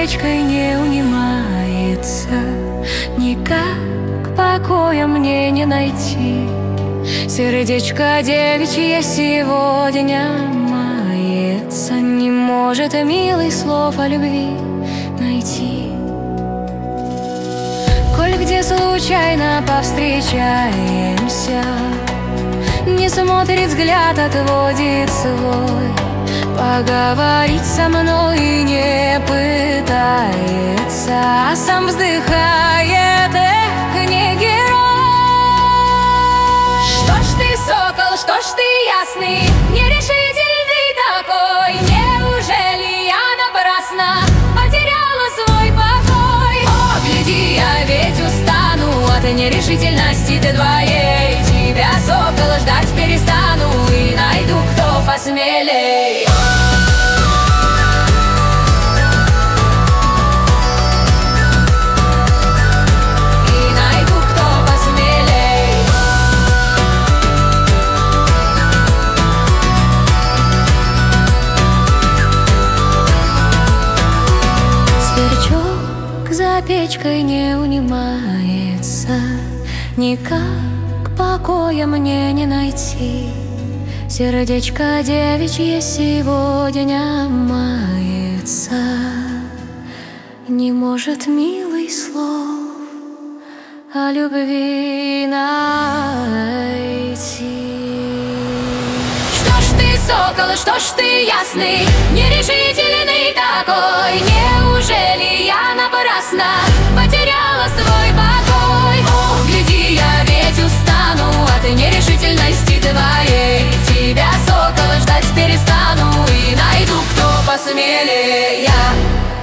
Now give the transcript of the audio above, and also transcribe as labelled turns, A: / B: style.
A: сердечко не унимается, никак покоя мне не найти. Сердечко девичье сегодня мается, не может милый слов о любви найти. Коль где случайно повстречаемся, не смотрит взгляд, отводит свой, поговорить со мной не пытается, а сам вздыхает, эх, не герой. Что ж ты, сокол, что ж ты ясный, нерешительный такой? Неужели я напрасно потеряла свой покой? О, гляди, я ведь устану от нерешительности ты твоей. Тебя, сокол, ждать перестану и найду, кто посмелей. За печкой не унимается, никак покоя мне не найти. Сердечко девичье сегодня мается, не может милый слов о любви найти. Что ж ты, сокол, что ж ты ясный, нерешительный такой? Неужели я напрасно потеряла свой покой? О, гляди, я ведь устану от нерешительности твоей. Тебя, сокол, ждать перестану и найду, кто посмелее.